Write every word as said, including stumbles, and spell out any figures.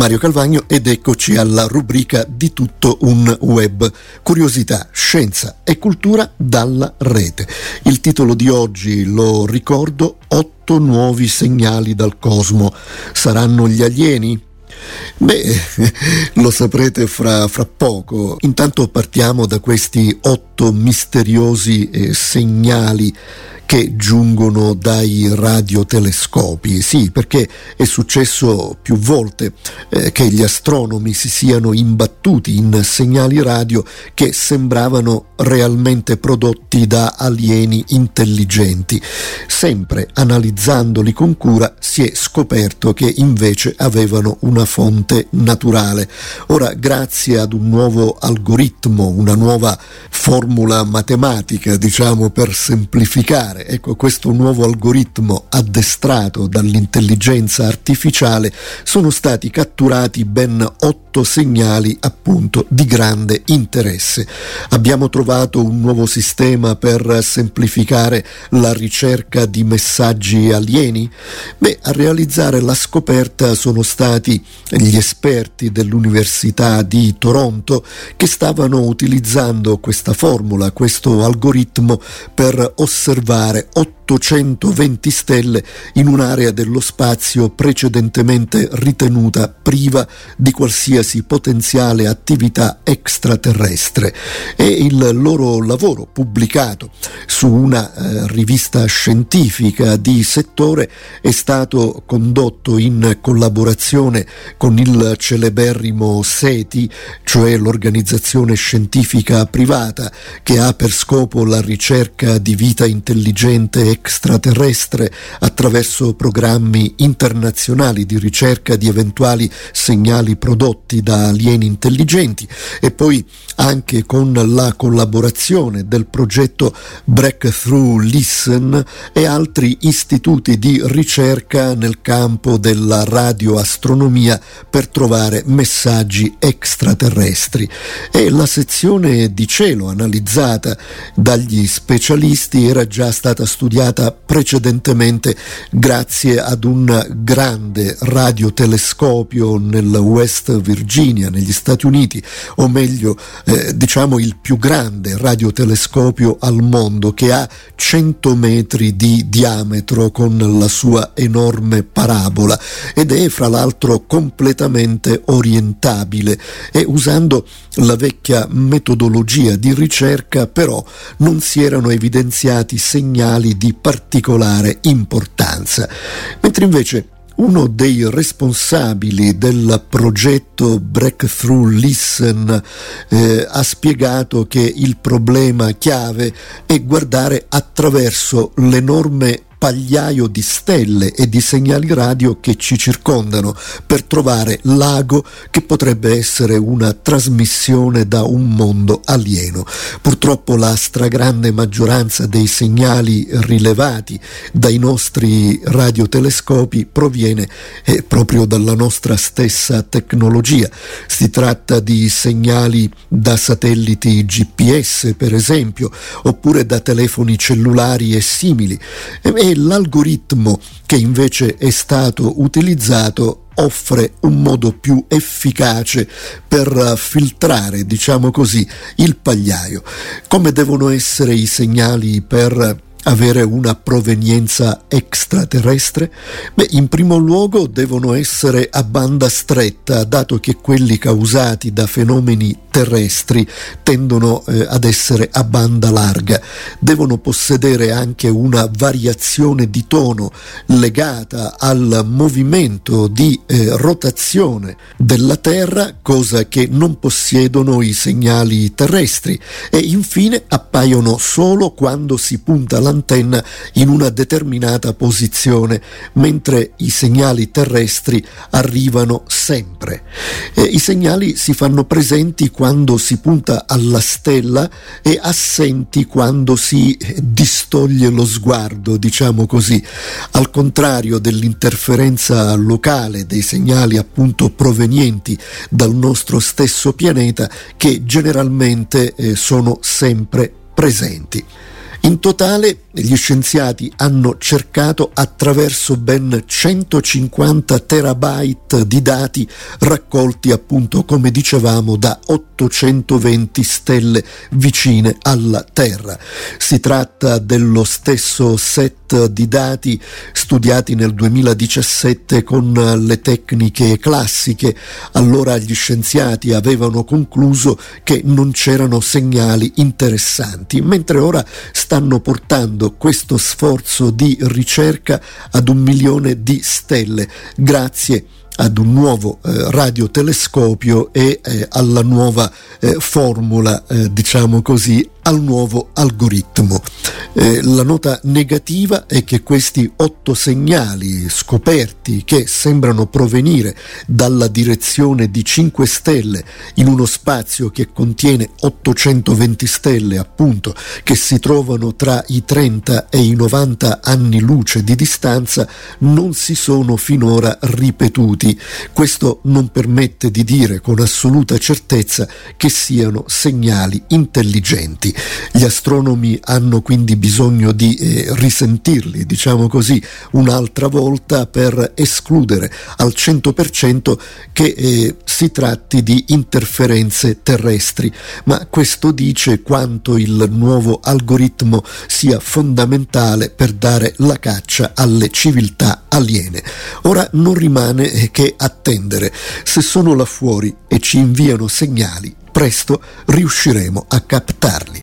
Mario Calvagno ed eccoci alla rubrica Di tutto un web, curiosità, scienza e cultura dalla rete. Il titolo di oggi, lo ricordo, otto nuovi segnali dal cosmo. Saranno gli alieni? Beh, lo saprete fra, fra poco. Intanto partiamo da questi otto misteriosi eh, segnali che giungono dai radiotelescopi. Sì, perché è successo più volte eh, che gli astronomi si siano imbattuti in segnali radio che sembravano realmente prodotti da alieni intelligenti. Sempre analizzandoli con cura si è scoperto che invece avevano una fonte naturale. Ora, grazie ad un nuovo algoritmo, una nuova formula matematica, diciamo per semplificare, ecco, questo nuovo algoritmo addestrato dall'intelligenza artificiale, sono stati catturati ben otto segnali appunto di grande interesse. Abbiamo trovato un nuovo sistema per semplificare la ricerca di messaggi alieni? Beh, a realizzare la scoperta sono stati gli esperti dell'Università di Toronto, che stavano utilizzando questa formula, questo algoritmo, per osservare ottocentoventi stelle in un'area dello spazio precedentemente ritenuta priva di qualsiasi potenziale attività extraterrestre, e il loro lavoro, pubblicato su una eh, rivista scientifica di settore, è stato condotto in collaborazione con il celeberrimo SETI, cioè l'organizzazione scientifica privata che ha per scopo la ricerca di vita intelligente extraterrestre attraverso programmi internazionali di ricerca di eventuali segnali prodotti da alieni intelligenti, e poi anche con la collaborazione del progetto Breakthrough Listen e altri istituti di ricerca nel campo della radioastronomia per trovare messaggi extraterrestri. E la sezione di cielo analizzata dagli specialisti era già stata studiata precedentemente grazie ad un grande radiotelescopio nel West Virginia, negli Stati Uniti, o meglio eh, diciamo il più grande radiotelescopio al mondo, che ha cento metri di diametro con la sua enorme parabola, ed è fra l'altro completamente orientabile, e usando la vecchia metodologia di ricerca però non si erano evidenziati segnali di particolare importanza, mentre invece uno dei responsabili del progetto Breakthrough Listen eh, ha spiegato che il problema chiave è guardare attraverso l'enorme pagliaio di stelle e di segnali radio che ci circondano per trovare l'ago che potrebbe essere una trasmissione da un mondo alieno. Purtroppo la stragrande maggioranza dei segnali rilevati dai nostri radiotelescopi proviene eh, proprio dalla nostra stessa tecnologia. Si tratta di segnali da satelliti G P S, per esempio, oppure da telefoni cellulari e simili, e l'algoritmo che invece è stato utilizzato offre un modo più efficace per filtrare, diciamo così, il pagliaio. Come devono essere i segnali per avere una provenienza extraterrestre? Beh, in primo luogo devono essere a banda stretta, dato che quelli causati da fenomeni terrestri tendono eh, ad essere a banda larga. Devono possedere anche una variazione di tono legata al movimento di eh, rotazione della Terra, cosa che non possiedono i segnali terrestri, e infine appaiono solo quando si punta l'antenna in una determinata posizione, mentre i segnali terrestri arrivano sempre. E i segnali si fanno presenti quando si punta alla stella e assenti quando si distoglie lo sguardo, diciamo così, al contrario dell'interferenza locale dei segnali appunto provenienti dal nostro stesso pianeta, che generalmente eh, sono sempre presenti. In totale gli scienziati hanno cercato attraverso ben centocinquanta terabyte di dati raccolti, appunto, come dicevamo, da ottocentoventi stelle vicine alla Terra. Si tratta dello stesso set di dati studiati nel duemiladiciassette con le tecniche classiche. Allora gli scienziati avevano concluso che non c'erano segnali interessanti, mentre ora stanno portando questo sforzo di ricerca ad un milione di stelle grazie ad un nuovo eh, radiotelescopio e eh, alla nuova eh, formula, eh, diciamo così, al nuovo algoritmo. Eh, la nota negativa è che questi otto segnali scoperti, che sembrano provenire dalla direzione di cinque stelle in uno spazio che contiene ottocentoventi stelle, appunto, che si trovano tra i trenta e i novanta anni luce di distanza, non si sono finora ripetuti. Questo non permette di dire con assoluta certezza che siano segnali intelligenti. Gli astronomi hanno quindi bisogno di eh, risentirli, diciamo così, un'altra volta per escludere al cento per cento che eh, si tratti di interferenze terrestri, ma questo dice quanto il nuovo algoritmo sia fondamentale per dare la caccia alle civiltà aliene. Ora non rimane che attendere. Se sono là fuori e ci inviano segnali, presto riusciremo a captarli.